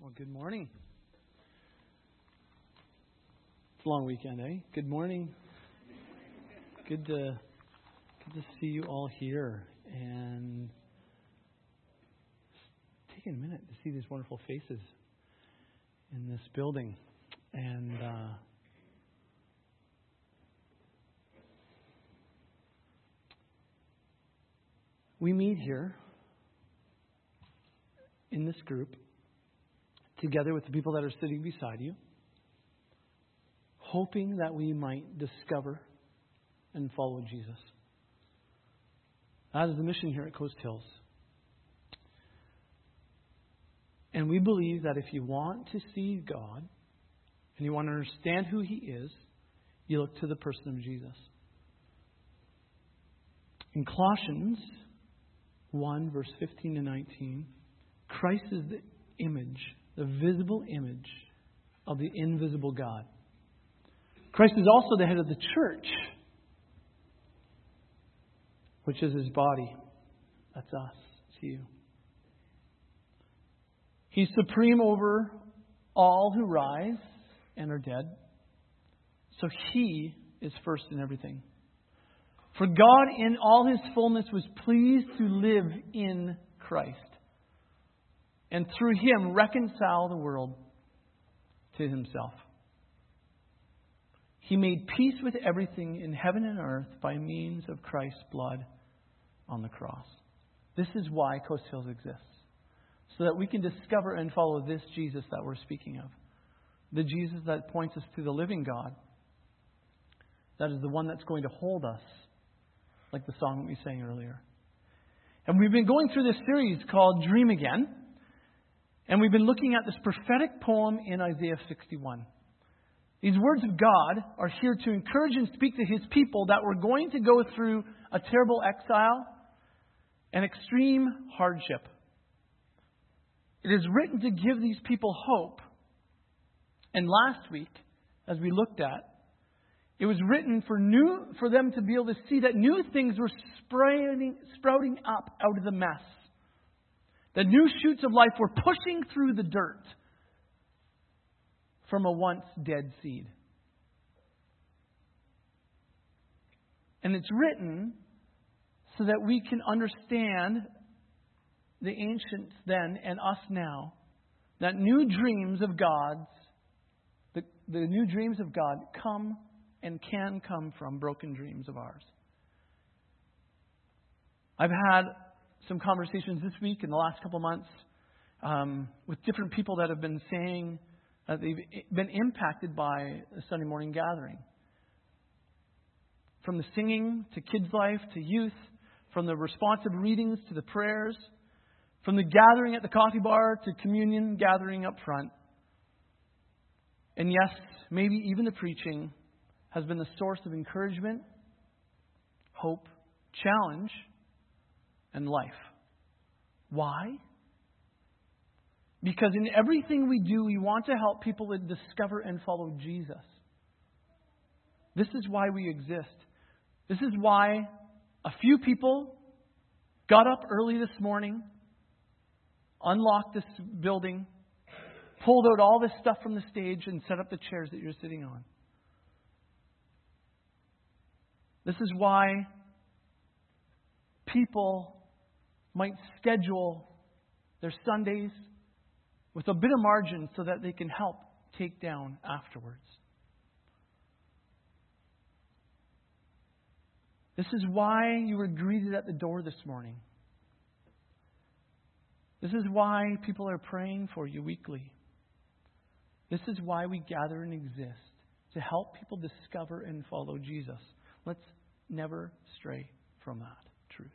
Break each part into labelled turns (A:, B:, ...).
A: Well, good morning. It's a long weekend, eh? Good morning. Good to see you all here and taking a minute to see these wonderful faces in this building. And we meet here in this group together with the people that are sitting beside you, hoping that we might discover and follow Jesus. That is the mission here at Coast Hills. And we believe that if you want to see God and you want to understand who He is, you look to the person of Jesus. In Colossians 1, verse 15 to 19, Christ is the image, the visible image of the invisible God. Christ is also the head of the church, which is His body. That's us. It's you. He's supreme over all who rise and are dead. So He is first in everything. For God in all His fullness was pleased to live in Christ, and through Him reconcile the world to Himself. He made peace with everything in heaven and earth by means of Christ's blood on the cross. This is why Coast Hills exists. So that we can discover and follow this Jesus that we're speaking of. The Jesus that points us to the living God. That is the one that's going to hold us, like the song that we sang earlier. And we've been going through this series called Dream Again. And we've been looking at this prophetic poem in Isaiah 61. These words of God are here to encourage and speak to His people that were going to go through a terrible exile and extreme hardship. It is written to give these people hope. And last week, as we looked at, it was written for them to be able to see that new things were sprouting up out of the mess. That new shoots of life were pushing through the dirt from a once dead seed. And it's written so that we can understand, the ancients then and us now, that new dreams of God's, the new dreams of God come and can come from broken dreams of ours. I've had some conversations this week in the last couple of months with different people that have been saying that they've been impacted by the Sunday morning gathering. From the singing to kids' life to youth, from the responsive readings to the prayers, from the gathering at the coffee bar to communion gathering up front. And yes, maybe even the preaching has been the source of encouragement, hope, challenge, and life. Why? Because in everything we do, we want to help people to discover and follow Jesus. This is why we exist. This is why a few people got up early this morning, unlocked this building, pulled out all this stuff from the stage, and set up the chairs that you're sitting on. This is why people might schedule their Sundays with a bit of margin so that they can help take down afterwards. This is why you were greeted at the door this morning. This is why people are praying for you weekly. This is why we gather and exist, to help people discover and follow Jesus. Let's never stray from that truth.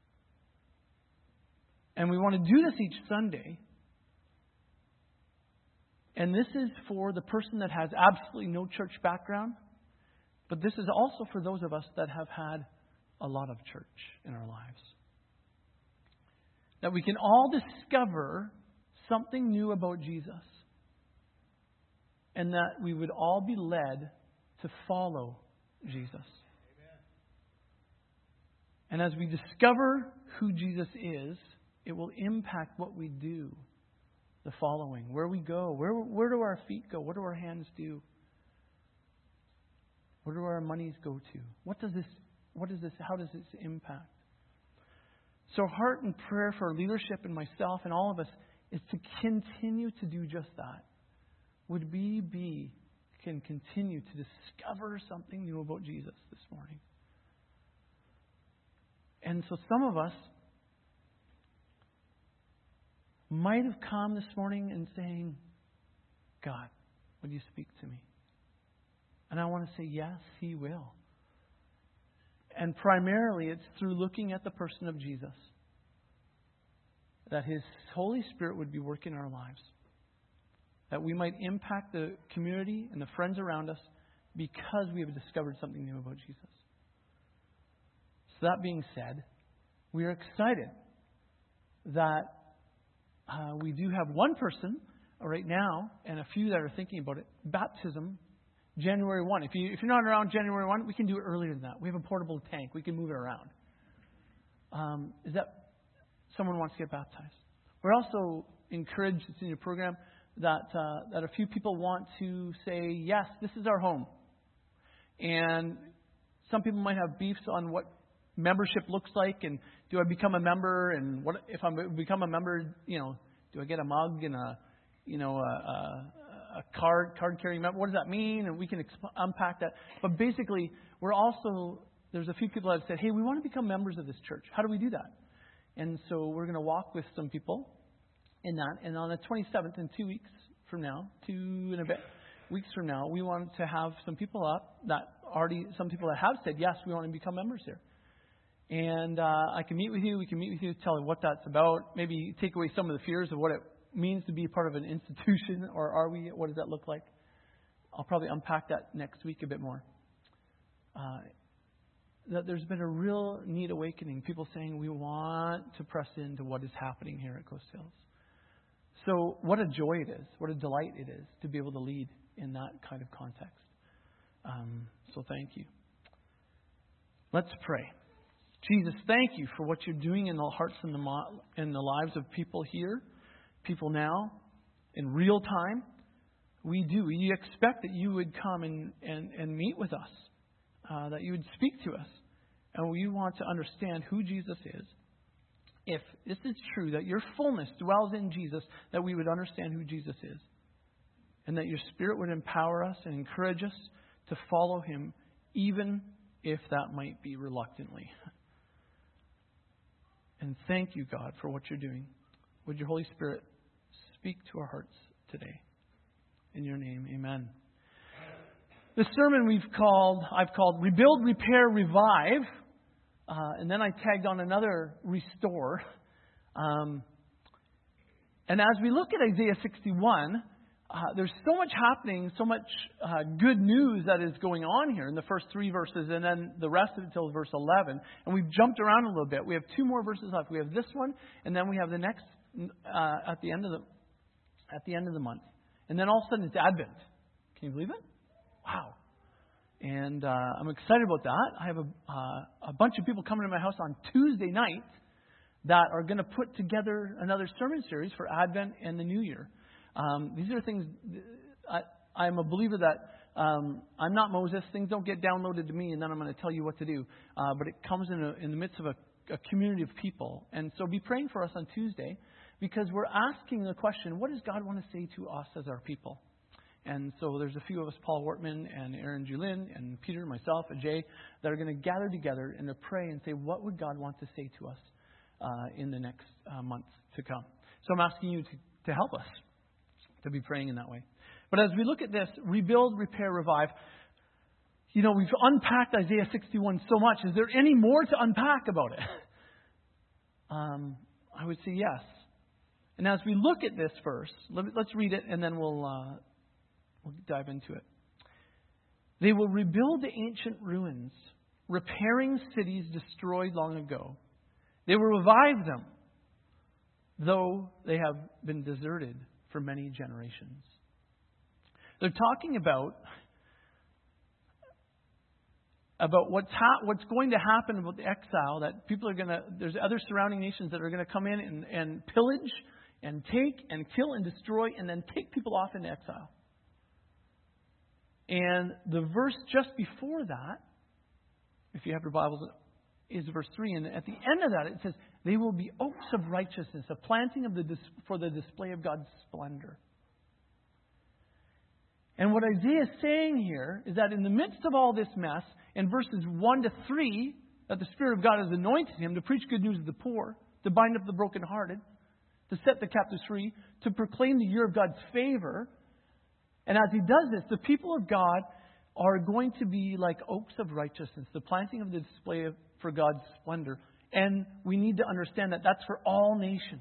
A: And we want to do this each Sunday. And this is for the person that has absolutely no church background. But this is also for those of us that have had a lot of church in our lives. That we can all discover something new about Jesus. And that we would all be led to follow Jesus. Amen. And as we discover who Jesus is, it will impact what we do the following. Where we go. Where do our feet go? What do our hands do? Where do our monies go to? How does this impact? So heart and prayer for leadership and myself and all of us is to continue to do just that. Would we can continue to discover something new about Jesus this morning? And so some of us might have come this morning and saying, God, would you speak to me? And I want to say, yes, He will. And primarily it's through looking at the person of Jesus that His Holy Spirit would be working in our lives. That we might impact the community and the friends around us because we have discovered something new about Jesus. So that being said, we are excited that we do have one person right now and a few that are thinking about it. Baptism, January 1. If you're not around January 1, we can do it earlier than that. We have a portable tank. We can move it around. Is that someone wants to get baptized? We're also encouraged, it's in your program, that a few people want to say, yes, this is our home. And some people might have beefs on what membership looks like, and do I become a member, and what if I become a member, do I get a mug and a card carrying member? What does that mean? And we can unpack that. But basically, there's a few people that have said, hey, we want to become members of this church. How do we do that? And so we're going to walk with some people in that. And on the 27th, in 2 weeks from now, 2 and a bit weeks from now, we want to have some people up some people that have said, yes, we want to become members here. And I can meet with you. We can meet with you, tell you what that's about. Maybe take away some of the fears of what it means to be part of an institution, or are we? What does that look like? I'll probably unpack that next week a bit more. That there's been a real neat awakening. People saying we want to press into what is happening here at Coast Hills. So what a joy it is. What a delight it is to be able to lead in that kind of context. So thank you. Let's pray. Jesus, thank you for what you're doing in the hearts and the lives of people here, people now, in real time. We expect that you would come and meet with us, that you would speak to us. And we want to understand who Jesus is. If this is true, that your fullness dwells in Jesus, that we would understand who Jesus is. And that your Spirit would empower us and encourage us to follow Him, even if that might be reluctantly. And thank you, God, for what you're doing. Would your Holy Spirit speak to our hearts today? In your name, amen. The sermon I've called Rebuild, Repair, Revive. And then I tagged on another restore. And as we look at Isaiah 61, there's so much happening, so much good news that is going on here in the first 3 verses, and then the rest of it till verse 11. And we've jumped around a little bit. We have 2 more verses left. We have this one, and then we have the next at the end of the month. And then all of a sudden it's Advent. Can you believe it? Wow. And I'm excited about that. I have a bunch of people coming to my house on Tuesday night that are going to put together another sermon series for Advent and the New Year. These are things, I'm a believer that I'm not Moses. Things don't get downloaded to me and then I'm going to tell you what to do. But it comes in the midst of a community of people. And so be praying for us on Tuesday, because we're asking the question, what does God want to say to us as our people? And so there's a few of us, Paul Wortman and Aaron Julin and Peter, myself, and Jay, that are going to gather together and to pray and say, what would God want to say to us in the next months to come? So I'm asking you to help us to be praying in that way. But as we look at this, rebuild, repair, revive, we've unpacked Isaiah 61 so much. Is there any more to unpack about it? I would say yes. And as we look at this verse, let's read it and then we'll dive into it. They will rebuild the ancient ruins, repairing cities destroyed long ago. They will revive them, though they have been deserted for many generations. They're talking about what's going to happen about the exile, that people there's other surrounding nations that are going to come in and pillage and take and kill and destroy and then take people off into exile. And the verse just before that, if you have your Bibles, is verse 3. And at the end of that, it says, they will be oaks of righteousness, a planting for the display of God's splendor. And what Isaiah is saying here is that in the midst of all this mess, in verses 1 to 3, that the Spirit of God has anointed him to preach good news to the poor, to bind up the brokenhearted, to set the captives free, to proclaim the year of God's favor. And as he does this, the people of God are going to be like oaks of righteousness, the planting of the display for God's splendor. And we need to understand that that's for all nations,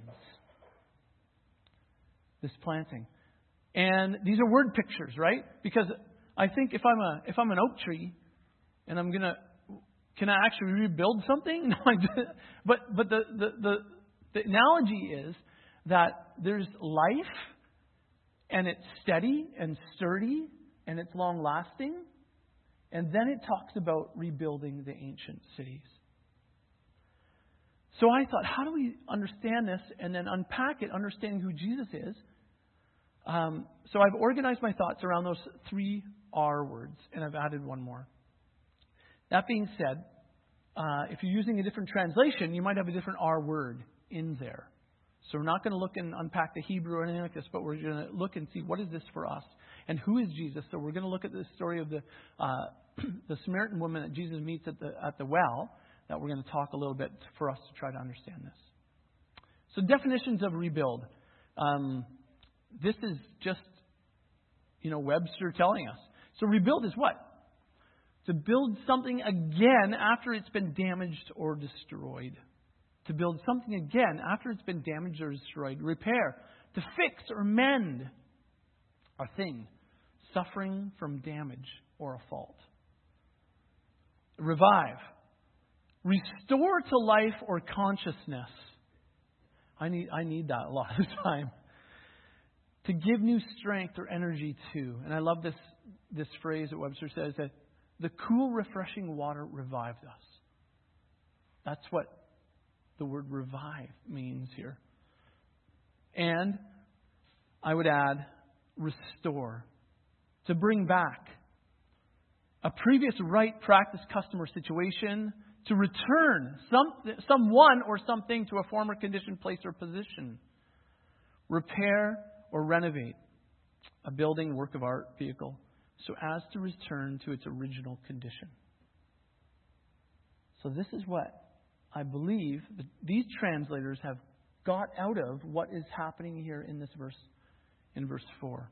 A: this planting. And these are word pictures, right? Because I think if I'm an oak tree and can I actually rebuild something? But the analogy is that there's life, and it's steady and sturdy, and it's long lasting. And then it talks about rebuilding the ancient cities. So I thought, how do we understand this and then unpack it, understanding who Jesus is? So I've organized my thoughts around those 3 R words, and I've added one more. That being said, if you're using a different translation, you might have a different R word in there. So we're not going to look and unpack the Hebrew or anything like this, but we're going to look and see what is this for us and who is Jesus. So we're going to look at the story of the Samaritan woman that Jesus meets at the well. That we're going to talk a little bit for us to try to understand this. So definitions of rebuild. This is just, Webster telling us. So rebuild is what? To build something again after it's been damaged or destroyed. To build something again after it's been damaged or destroyed. Repair. To fix or mend a thing suffering from damage or a fault. Revive. Restore to life or consciousness. I need that a lot of the time. To give new strength or energy to. And I love this phrase that Webster says, that the cool, refreshing water revived us. That's what the word revive means here. And I would add restore. To bring back a previous right, practice, custom, or situation. To return someone or something to a former condition, place, or position. Repair or renovate a building, work of art, vehicle, so as to return to its original condition. So this is what I believe that these translators have got out of what is happening here in this verse, in verse 4.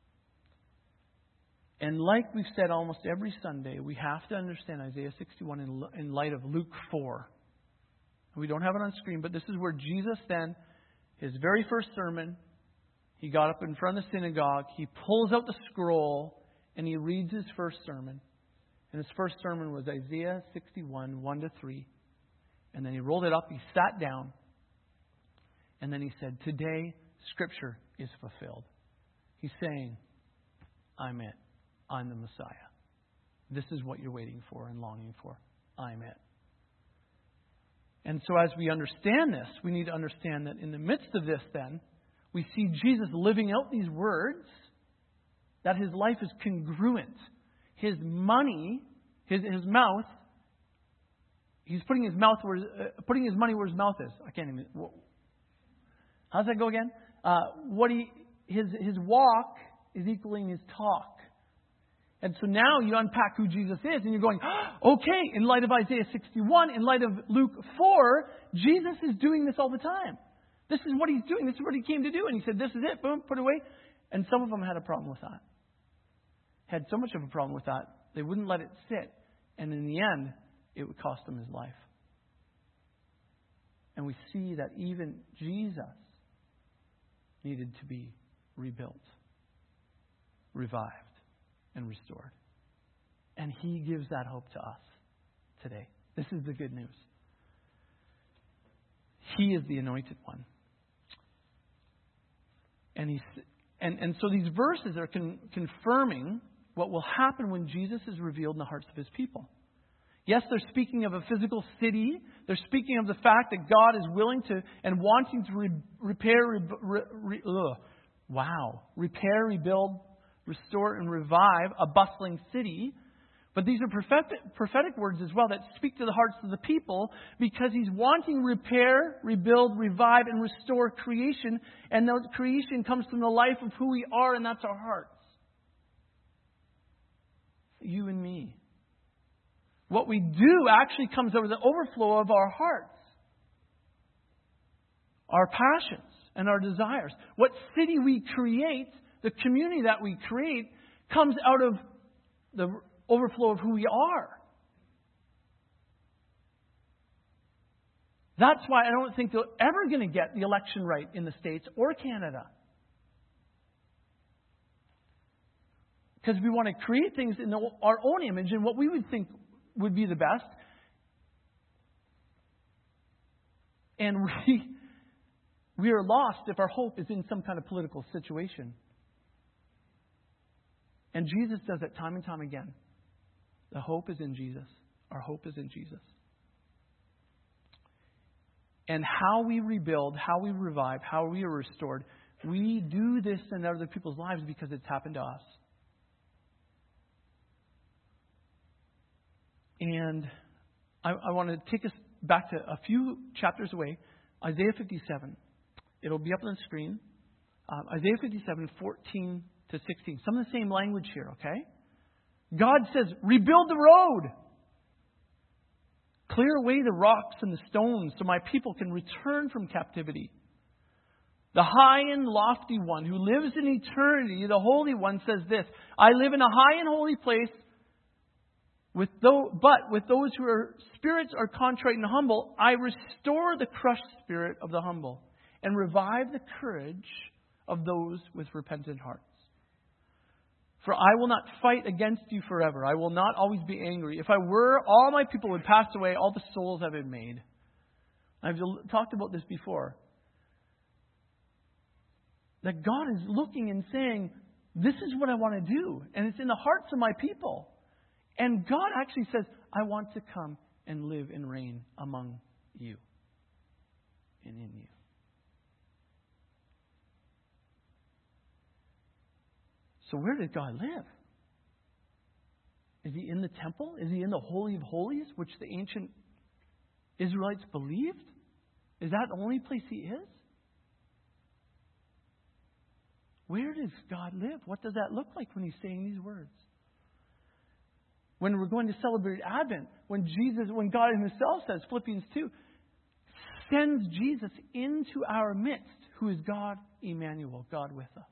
A: And like we've said almost every Sunday, we have to understand Isaiah 61 in light of Luke 4. We don't have it on screen, but this is where Jesus then, his very first sermon, he got up in front of the synagogue, he pulls out the scroll, and he reads his first sermon. And his first sermon was Isaiah 61, 1 to 3. And then he rolled it up, he sat down, and then he said, today, Scripture is fulfilled. He's saying, I'm it. I'm the Messiah. This is what you're waiting for and longing for. I'm it. And so as we understand this, we need to understand that in the midst of this then, we see Jesus living out these words, that his life is congruent. His money, his mouth, he's putting his money where his mouth is. I can't even. How's that go again? His walk is equaling his talk. And so now you unpack who Jesus is, and you're going, okay, in light of Isaiah 61, in light of Luke 4, Jesus is doing this all the time. This is what he's doing. This is what he came to do. And he said, this is it. Boom, put it away. And some of them had a problem with that. Had so much of a problem with that, they wouldn't let it sit. And in the end, it would cost him his life. And we see that even Jesus needed to be rebuilt, revived, and restored. And he gives that hope to us today. This is the good news. He is the anointed one. And so these verses are confirming what will happen when Jesus is revealed in the hearts of his people. Yes, they're speaking of a physical city They're speaking of the fact that God is willing to and wanting to repair, rebuild, restore, and revive a bustling city. But these are prophetic words as well that speak to the hearts of the people, because He's wanting repair, rebuild, revive, and restore creation. And that creation comes from the life of who we are, and that's our hearts. You and me. What we do actually comes out of the overflow of our hearts, our passions, and our desires. What city we create, the community that we create, comes out of the overflow of who we are. That's why I don't think they're ever going to get the election right in the States or Canada. Because we want to create things in our own image and what we would think would be the best. And we are lost if our hope is in some kind of political situation. And Jesus does it time and time again. The hope is in Jesus. Our hope is in Jesus. And how we rebuild, how we revive, how we are restored, we do this in other people's lives because it's happened to us. And I want to take us back to a few chapters away. Isaiah 57. It'll be up on the screen. Isaiah 57, 14 to 16. Some of the same language here, okay? God says, rebuild the road. Clear away the rocks and the stones so my people can return from captivity. The high and lofty one who lives in eternity, the Holy One, says this, I live in a high and holy place, but with those whose spirits are contrite and humble, I restore the crushed spirit of the humble and revive the courage of those with repentant hearts. For I will not fight against you forever. I will not always be angry. If I were, all my people would pass away. All the souls have been made. I've talked about this before. That God is looking and saying, this is what I want to do. And it's in the hearts of my people. And God actually says, I want to come and live and reign among you and in you. So where did God live? Is He in the temple? Is He in the Holy of Holies, which the ancient Israelites believed? Is that the only place He is? Where does God live? What does that look like when He's saying these words? When we're going to celebrate Advent, when God Himself says, Philippians 2, sends Jesus into our midst, who is God Emmanuel, God with us.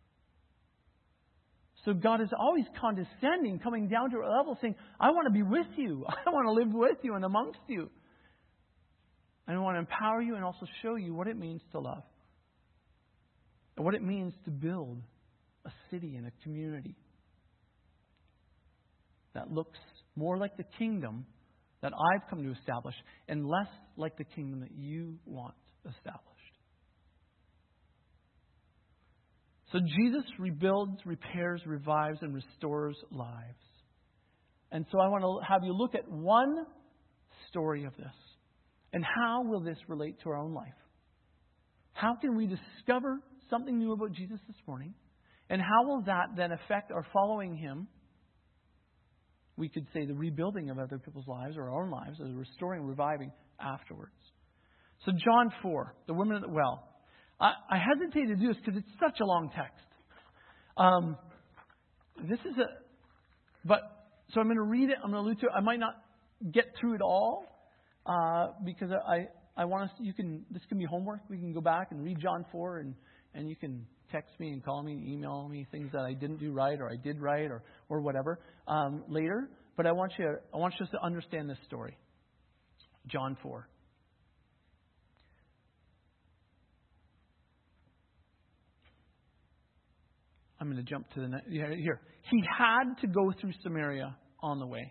A: So God is always condescending, coming down to our level, saying, I want to be with you. I want to live with you and amongst you. I want to empower you and also show you what it means to love. And what it means to build a city and a community that looks more like the kingdom that I've come to establish and less like the kingdom that you want established. So Jesus rebuilds, repairs, revives, and restores lives. And so I want to have you look at one story of this. And how will this relate to our own life? How can we discover something new about Jesus this morning? And how will that then affect our following Him? We could say the rebuilding of other people's lives or our own lives, as restoring, reviving afterwards. So John 4, the woman at the well. I hesitate to do this because it's such a long text. So I'm going to read it. I'm going to allude to it. I might not get through it all because I want us. This can be homework. We can go back and read John 4, and you can text me and call me and email me things that I didn't do right or I did right or whatever later. But I want you to understand this story. John 4. I'm going to jump to the next. Here. He had to go through Samaria on the way.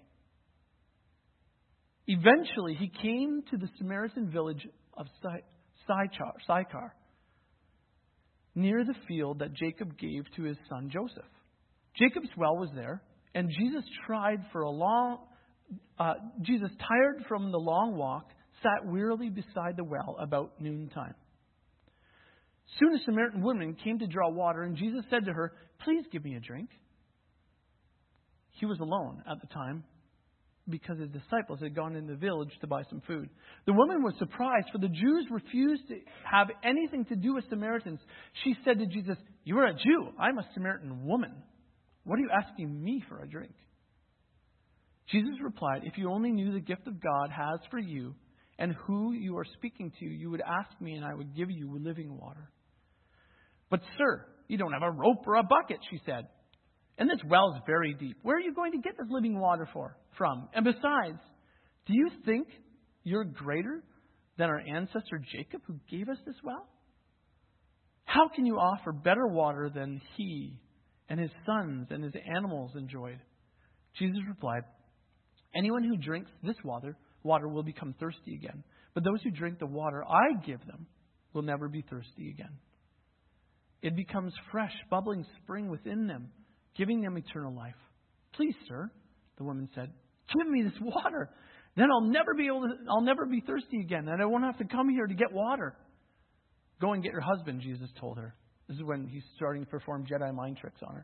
A: Eventually, he came to the Samaritan village of Sychar, near the field that Jacob gave to his son Joseph. Jacob's well was there, and Jesus tired from the long walk, sat wearily beside the well about noontime. Soon a Samaritan woman came to draw water, and Jesus said to her, "Please give me a drink." He was alone at the time because his disciples had gone into the village to buy some food. The woman was surprised, for the Jews refused to have anything to do with Samaritans. She said to Jesus, "You are a Jew. I'm a Samaritan woman. What are you asking me for a drink?" Jesus replied, "If you only knew the gift of God has for you and who you are speaking to, you would ask me and I would give you living water." "But sir, you don't have a rope or a bucket," she said. "And this well is very deep. Where are you going to get this living water from? And besides, do you think you're greater than our ancestor Jacob, who gave us this well? How can you offer better water than he and his sons and his animals enjoyed?" Jesus replied, "Anyone who drinks this water will become thirsty again. But those who drink the water I give them will never be thirsty again. It becomes fresh, bubbling spring within them, giving them eternal life." "Please, sir," the woman said, "give me this water. Then I'll never be thirsty again, and I won't have to come here to get water." "Go and get your husband," Jesus told her. This is when he's starting to perform Jedi mind tricks on her.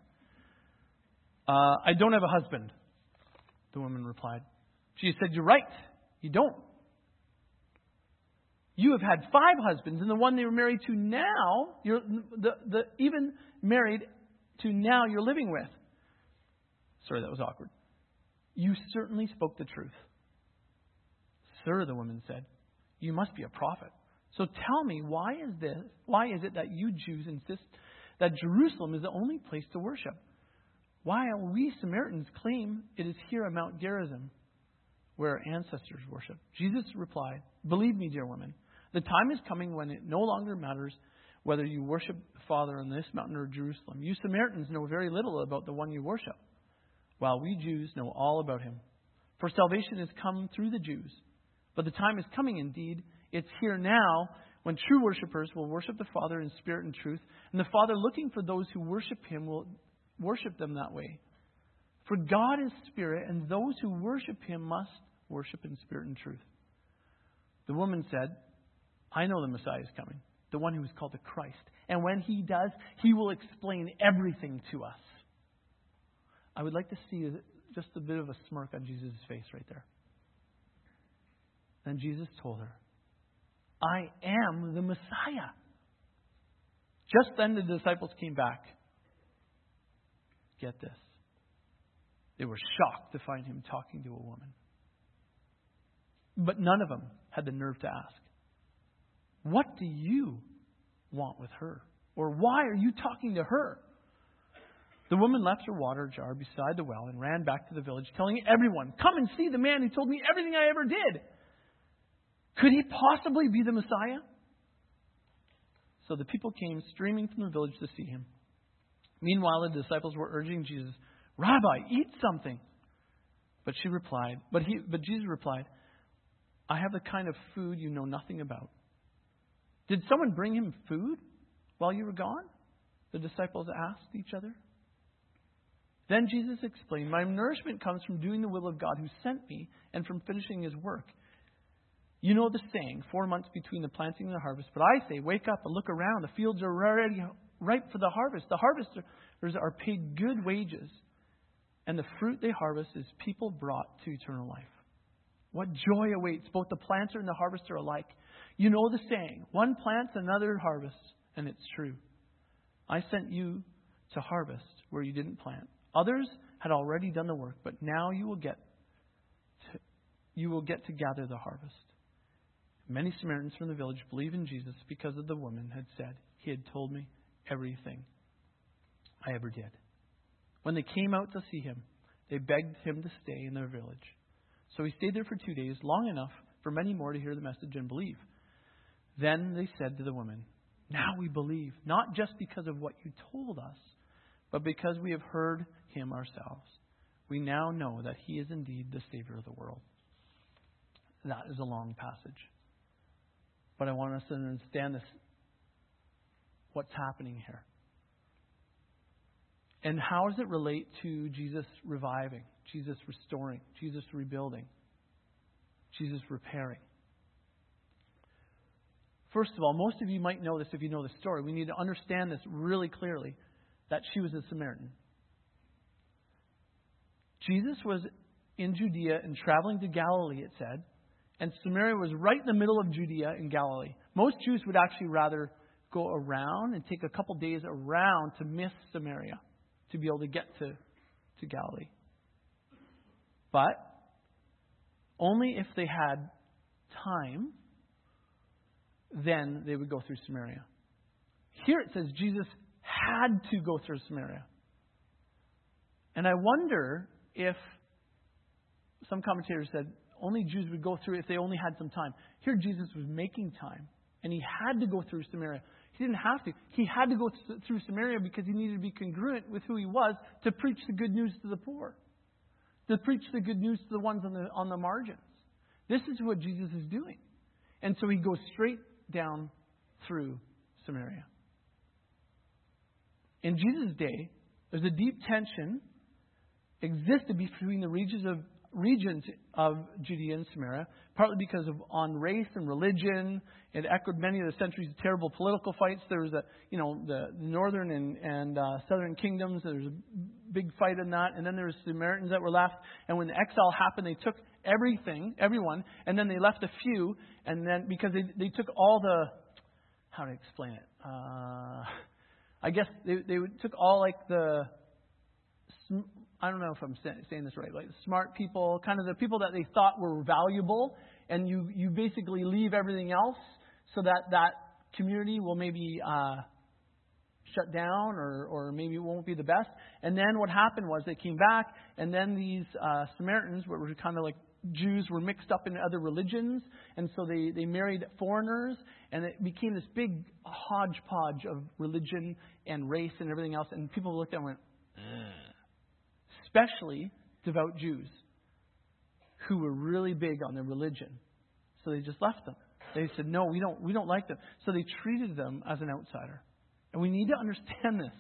A: "I don't have a husband," the woman replied. Jesus said, "You're right. You don't. You have had 5 husbands, and the one they were married to now, even married to now you're living with." Sorry, that was awkward. "You certainly spoke the truth." "Sir," the woman said, "you must be a prophet. So tell me, why is it that you Jews insist that Jerusalem is the only place to worship, while we Samaritans claim it is here at Mount Gerizim, where our ancestors worship?" Jesus replied, "Believe me, dear woman, the time is coming when it no longer matters whether you worship the Father on this mountain or Jerusalem. You Samaritans know very little about the one you worship, while we Jews know all about him. For salvation has come through the Jews. But the time is coming, indeed, it's here now, when true worshippers will worship the Father in spirit and truth, and the Father, looking for those who worship him, will worship them that way. For God is spirit, and those who worship him must worship in spirit and truth." The woman said, "I know the Messiah is coming, the one who is called the Christ. And when he does, he will explain everything to us." I would like to see just a bit of a smirk on Jesus' face right there. Then Jesus told her, "I am the Messiah." Just then the disciples came back. Get this. They were shocked to find him talking to a woman. But none of them had the nerve to ask, "What do you want with her?" Or, "Why are you talking to her?" The woman left her water jar beside the well and ran back to the village, telling everyone, "Come and see the man who told me everything I ever did. Could he possibly be the Messiah?" So the people came streaming from the village to see him. Meanwhile, the disciples were urging Jesus, "Rabbi, eat something." But Jesus replied, "I have the kind of food you know nothing about." "Did someone bring him food while you were gone?" the disciples asked each other. Then Jesus explained, "My nourishment comes from doing the will of God who sent me and from finishing his work. You know the saying, 4 months between the planting and the harvest. But I say, wake up and look around. The fields are already ripe for the harvest. The harvesters are paid good wages. And the fruit they harvest is people brought to eternal life. What joy awaits both the planter and the harvester alike. You know the saying, one plants, another harvests. And it's true. I sent you to harvest where you didn't plant. Others had already done the work, but now you will get to gather the harvest." Many Samaritans from the village believed in Jesus because of the woman had said, "He had told me everything I ever did." When they came out to see him, they begged him to stay in their village. So he stayed there for 2 days, long enough for many more to hear the message and believe. Then they said to the woman, "Now we believe, not just because of what you told us, but because we have heard him ourselves. We now know that he is indeed the Savior of the world." That is a long passage. But I want us to understand this, what's happening here. And how does it relate to Jesus reviving, Jesus restoring, Jesus rebuilding, Jesus repairing? First of all, most of you might know this if you know the story. We need to understand this really clearly, that she was a Samaritan. Jesus was in Judea and traveling to Galilee, it said. And Samaria was right in the middle of Judea and Galilee. Most Jews would actually rather go around and take a couple days around to miss Samaria, to be able to get to Galilee. But only if they had time, then they would go through Samaria. Here it says Jesus had to go through Samaria. And I wonder if some commentators said only Jews would go through if they only had some time. Here Jesus was making time, and he had to go through Samaria. He didn't have to. He had to go through Samaria because he needed to be congruent with who he was to preach the good news to the poor, to preach the good news to the ones on the margins. This is what Jesus is doing. And so he goes straight down through Samaria. In Jesus' day, there's a deep tension existed between the regions of Judea and Samaria, partly because of on race and religion. It echoed many of the centuries of terrible political fights. There was the northern and southern kingdoms. There was a big fight in that, and then there was Samaritans that were left. And when the exile happened, they took everyone, and then they left a few. And then because they took all the, how to explain it? I guess they took all like the. I don't know if I'm saying this right, like the smart people, kind of the people that they thought were valuable, and you basically leave everything else so that community will maybe shut down or maybe it won't be the best. And then what happened was they came back, and then these Samaritans, what were kind of like Jews, were mixed up in other religions, and so they married foreigners, and it became this big hodgepodge of religion and race and everything else, and people looked at it and went, ugh. Especially devout Jews who were really big on their religion. So they just left them. They said, no, we don't like them. So they treated them as an outsider. And we need to understand this.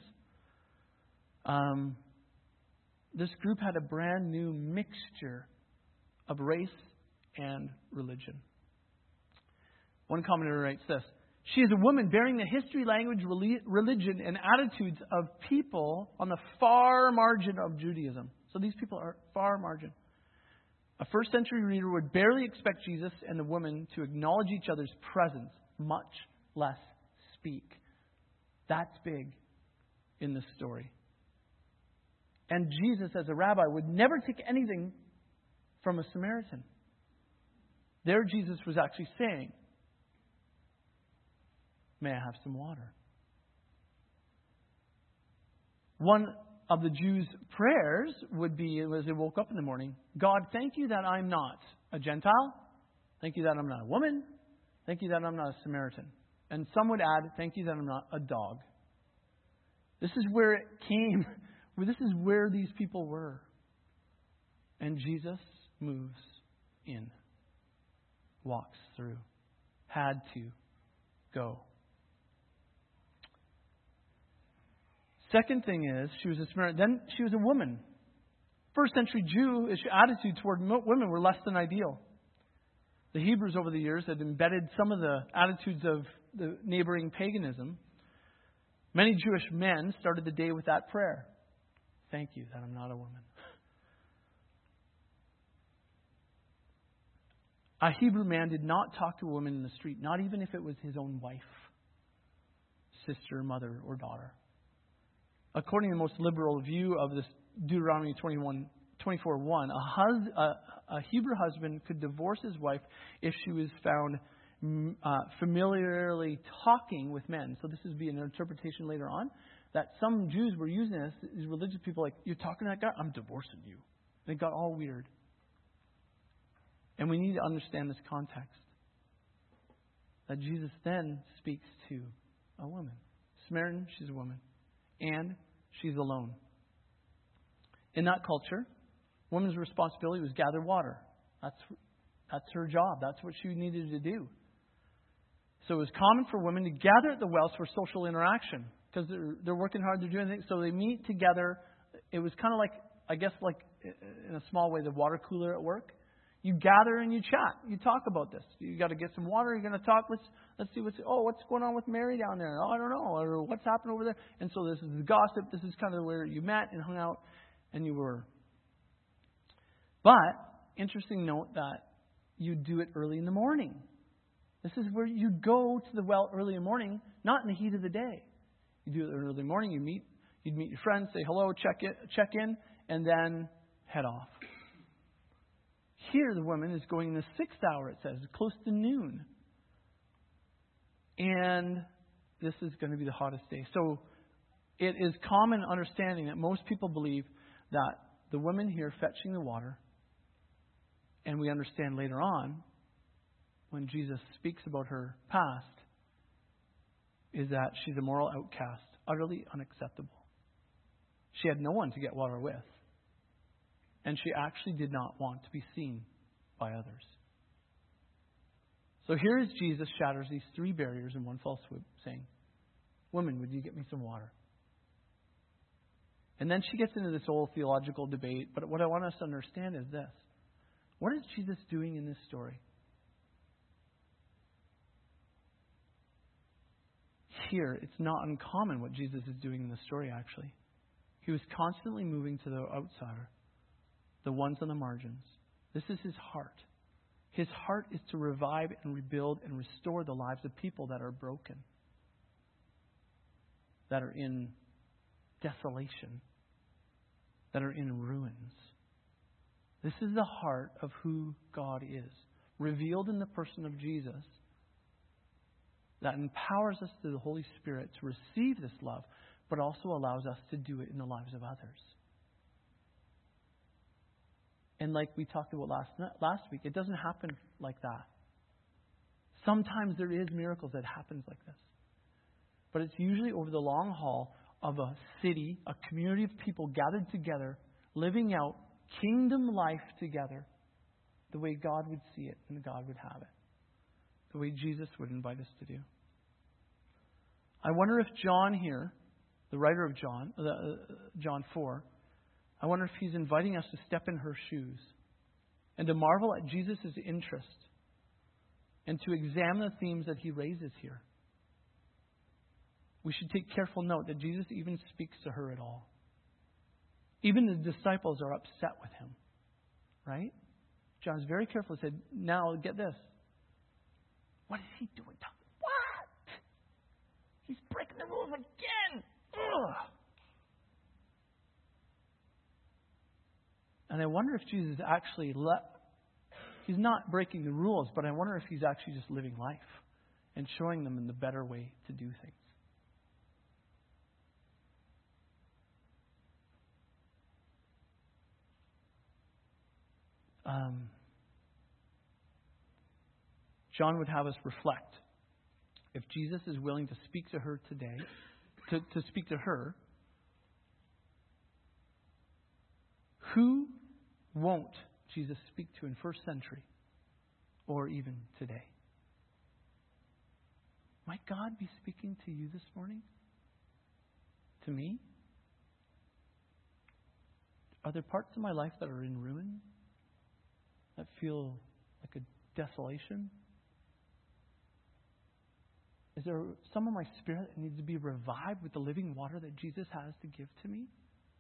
A: This group had a brand new mixture of race and religion. One commentator writes this: she is a woman bearing the history, language, religion, and attitudes of people on the far margin of Judaism. So these people are far margin. A first century reader would barely expect Jesus and the woman to acknowledge each other's presence, much less speak. That's big in this story. And Jesus, as a rabbi, would never take anything from a Samaritan. There Jesus was actually saying, may I have some water? One of the Jews' prayers would be, as they woke up in the morning, God, thank you that I'm not a Gentile. Thank you that I'm not a woman. Thank you that I'm not a Samaritan. And some would add, thank you that I'm not a dog. This is where it came. This is where these people were. And Jesus moves in, walks through, had to go. Second thing is, she was a Samaritan. Then she was a woman. First century Jewish attitude toward women were less than ideal. The Hebrews over the years had embedded some of the attitudes of the neighboring paganism. Many Jewish men started the day with that prayer. Thank you that I'm not a woman. A Hebrew man did not talk to a woman in the street, not even if it was his own wife, sister, mother, or daughter. According to the most liberal view of this Deuteronomy 24:1, a Hebrew husband could divorce his wife if she was found familiarly talking with men. So this would be an interpretation later on that some Jews were using this. These religious people, like, you're talking to that guy? I'm divorcing you. And it got all weird. And we need to understand this context. That Jesus then speaks to a woman. Samaritan, she's a woman. And she's alone. In that culture, woman's responsibility was gather water. That's her job. That's what she needed to do. So it was common for women to gather at the wells for social interaction because they're working hard, they're doing things. So they meet together. It was kind of like, I guess, like in a small way, the water cooler at work. You gather and you chat. You talk about this. You got to get some water. You're going to talk. Let's see what's going on with Mary down there? Oh, I don't know. Or what's happened over there? And so this is the gossip. This is kind of where you met and hung out and you were. But interesting note that you do it early in the morning. This is where you go to the well early in the morning, not in the heat of the day. You do it early in the morning. You'd meet your friends, say hello, check in, and then head off. Here, the woman is going in the 6th hour, it says, close to noon. And this is going to be the hottest day. So it is common understanding that most people believe that the woman here fetching the water, and we understand later on, when Jesus speaks about her past, is that she's a moral outcast, utterly unacceptable. She had no one to get water with. And she actually did not want to be seen by others. So here is Jesus shatters these 3 barriers in one fell swoop, saying, "Woman, would you get me some water?" And then she gets into this whole theological debate. But what I want us to understand is this. What is Jesus doing in this story? Here, it's not uncommon what Jesus is doing in the story, actually. He was constantly moving to the outsider, the ones on the margins. This is his heart. His heart is to revive and rebuild and restore the lives of people that are broken, that are in desolation, that are in ruins. This is the heart of who God is, revealed in the person of Jesus, that empowers us through the Holy Spirit to receive this love, but also allows us to do it in the lives of others. And like we talked about last week, it doesn't happen like that. Sometimes there is miracles that happens like this. But it's usually over the long haul of a city, a community of people gathered together, living out kingdom life together the way God would see it and God would have it. The way Jesus would invite us to do. I wonder if John here, the writer of John 4, I wonder if he's inviting us to step in her shoes and to marvel at Jesus' interest and to examine the themes that he raises here. We should take careful note that Jesus even speaks to her at all. Even the disciples are upset with him. Right? John's very careful. He said, now get this. What is he doing? What? He's breaking the rules again. Ugh. And I wonder if Jesus actually he's not breaking the rules, but I wonder if he's actually just living life and showing them in the better way to do things. John would have us reflect. If Jesus is willing to speak to her today, to speak to her, who won't Jesus speak to in first century or even today? Might God be speaking to you this morning? To me? Are there parts of my life that are in ruin? That feel like a desolation? Is there some of my spirit that needs to be revived with the living water that Jesus has to give to me?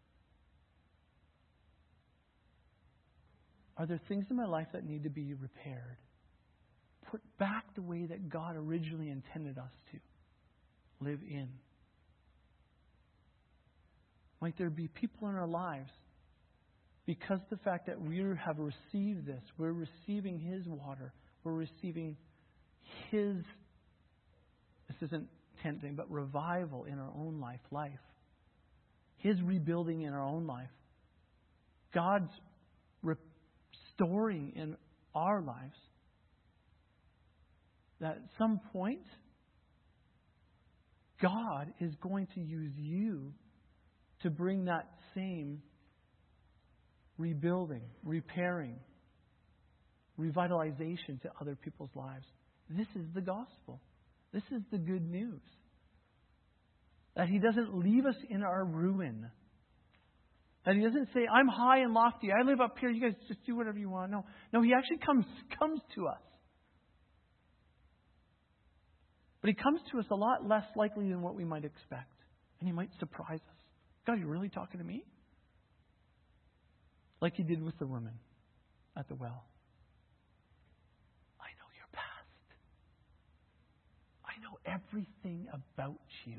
A: Are there things in my life that need to be repaired? Put back the way that God originally intended us to live in. Might there be people in our lives, because the fact that we have received this, we're receiving His water, we're receiving His, this isn't tempting, but revival in our own life. His rebuilding in our own life. God's restoring in our lives. That at some point, God is going to use you to bring that same rebuilding, repairing, revitalization to other people's lives. This is the gospel. This is the good news. That He doesn't leave us in our ruin. That He doesn't say, I'm high and lofty. I live up here. You guys just do whatever you want. No, He actually comes to us. But He comes to us a lot less likely than what we might expect. And He might surprise us. God, you're really talking to me? Like He did with the woman at the well. I know your past. I know everything about you.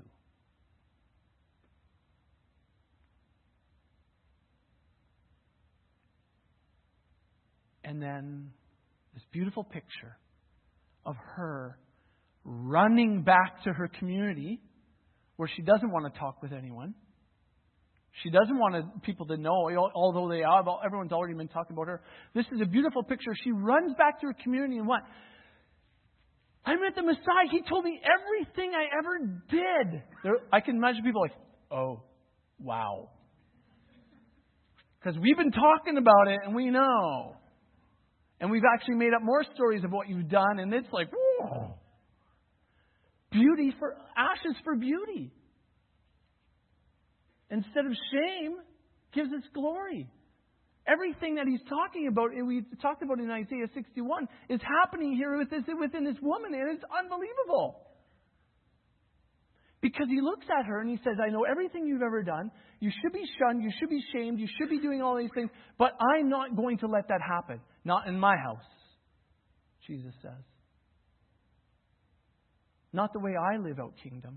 A: And then this beautiful picture of her running back to her community where she doesn't want to talk with anyone. She doesn't want people to know, although everyone's already been talking about her. This is a beautiful picture. She runs back to her community and what? I met the Messiah. He told me everything I ever did. I can imagine people like, oh, wow. Because we've been talking about it and we know. And we've actually made up more stories of what you've done. And it's like, whoa. Ashes for beauty. Instead of shame, gives us glory. Everything that He's talking about, and we talked about in Isaiah 61, is happening here within this woman. And it's unbelievable. Because He looks at her and He says, I know everything you've ever done. You should be shunned. You should be shamed. You should be doing all these things. But I'm not going to let that happen. Not in my house, Jesus says. Not the way I live out kingdom.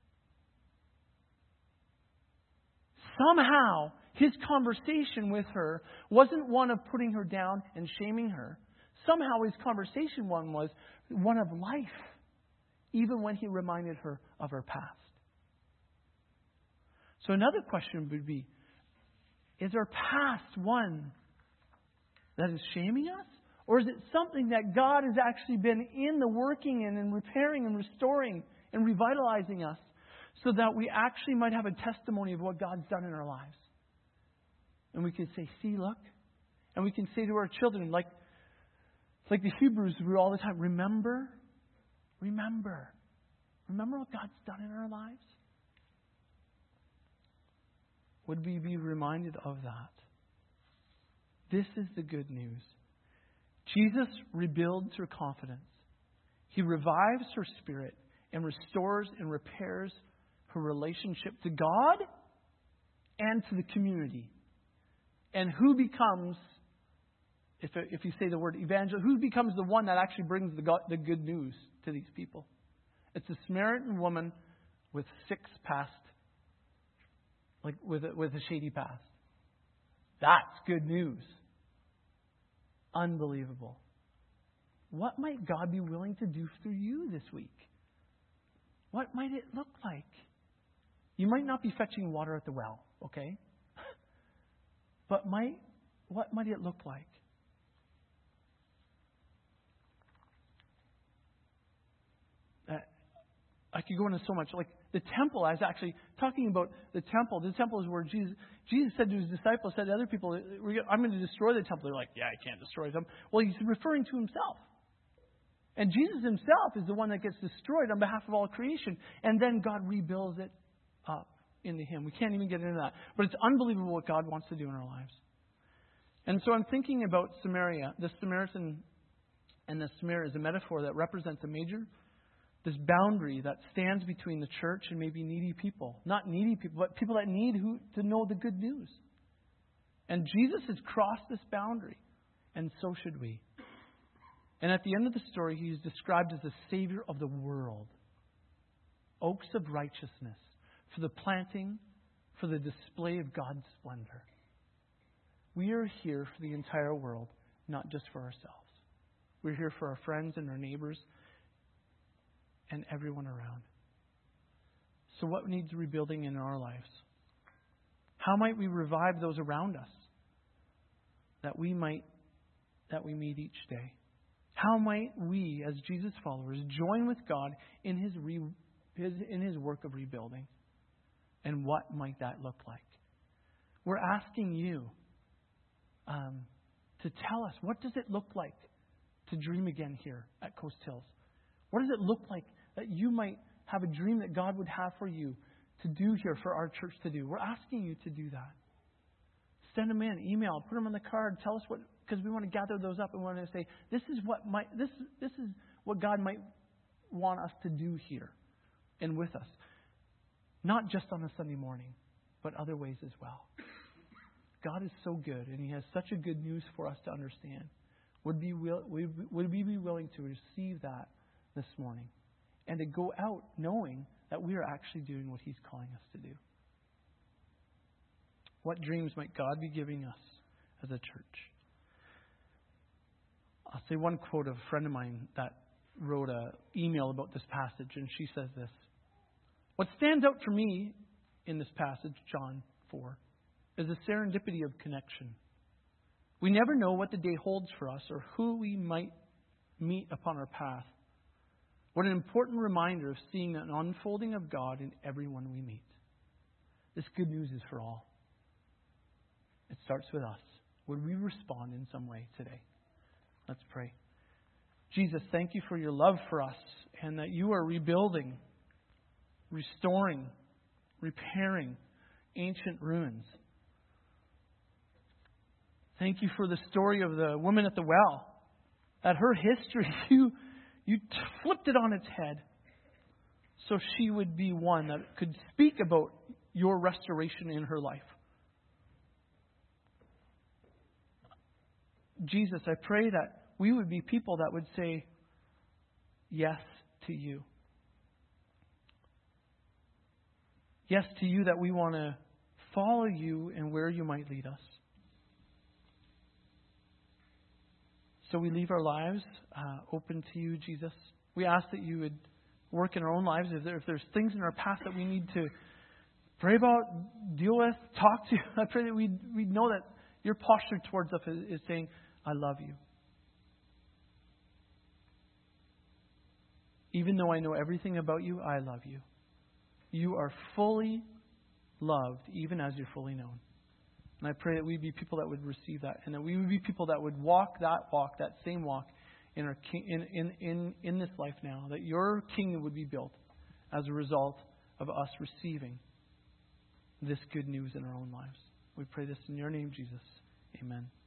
A: Somehow, His conversation with her wasn't one of putting her down and shaming her. Somehow His conversation was one of life, even when He reminded her of her past. So another question would be, is our past one that is shaming us? Or is it something that God has actually been in the working in and repairing and restoring and revitalizing us so that we actually might have a testimony of what God's done in our lives? And we can say, see, look. And we can say to our children, like the Hebrews do all the time, remember what God's done in our lives? Would we be reminded of that? This is the good news. Jesus rebuilds her confidence. He revives her spirit and restores and repairs her relationship to God and to the community. And who becomes, if you say the word evangelist, who becomes the one that actually brings the good news to these people? It's a Samaritan woman with 6 past, like with a shady past. That's good news. Unbelievable. What might God be willing to do through you this week? What might it look like? You might not be fetching water at the well, okay? But what might it look like? I could go into so much. Like the temple, I was actually talking about the temple. The temple is where Jesus said to His disciples, said to other people, I'm going to destroy the temple. They're like, yeah, I can't destroy them. Well, He's referring to Himself. And Jesus Himself is the one that gets destroyed on behalf of all creation. And then God rebuilds it up into Him. We can't even get into that. But it's unbelievable what God wants to do in our lives. And so I'm thinking about Samaria. The Samaritan and the Samaria is a metaphor that represents this boundary that stands between the church and maybe needy people. Not needy people, but people that need to know the good news. And Jesus has crossed this boundary. And so should we. And at the end of the story, He is described as the Savior of the world. Oaks of righteousness. For the planting, for the display of God's splendor. We are here for the entire world, not just for ourselves. We're here for our friends and our neighbors and everyone around. So what needs rebuilding in our lives? How might we revive those around us that we meet each day? How might we, as Jesus followers, join with God in His work of rebuilding? And what might that look like? We're asking you to tell us, what does it look like to dream again here at Coast Hills? What does it look like that you might have a dream that God would have for you to do here, for our church to do? We're asking you to do that. Send them in, email, put them on the card. Tell us what, because we want to gather those up and we want to say, this is what God might want us to do here and with us. Not just on a Sunday morning, but other ways as well. God is so good, and He has such a good news for us to understand. Would we be willing to receive that this morning and to go out knowing that we are actually doing what He's calling us to do? What dreams might God be giving us as a church? I'll say one quote of a friend of mine that wrote an email about this passage, and she says this: "What stands out for me in this passage, John 4, is the serendipity of connection. We never know what the day holds for us or who we might meet upon our path. What an important reminder of seeing an unfolding of God in everyone we meet." This good news is for all. It starts with us. Would we respond in some way today? Let's pray. Jesus, thank You for Your love for us, and that You are rebuilding, restoring, repairing ancient ruins. Thank You for the story of the woman at the well. That her history, you flipped it on its head so she would be one that could speak about Your restoration in her life. Jesus, I pray that we would be people that would say yes to You. Yes to You, that we want to follow You and where You might lead us. So we leave our lives open to You, Jesus. We ask that You would work in our own lives. If there's things in our past that we need to pray about, deal with, talk to, I pray that we know that Your posture towards us is saying, I love You. Even though I know everything about You, I love You. You are fully loved, even as You're fully known. And I pray that we'd be people that would receive that, and that we would be people that would walk, that same walk in our in this life now. That Your kingdom would be built as a result of us receiving this good news in our own lives. We pray this in Your name, Jesus. Amen.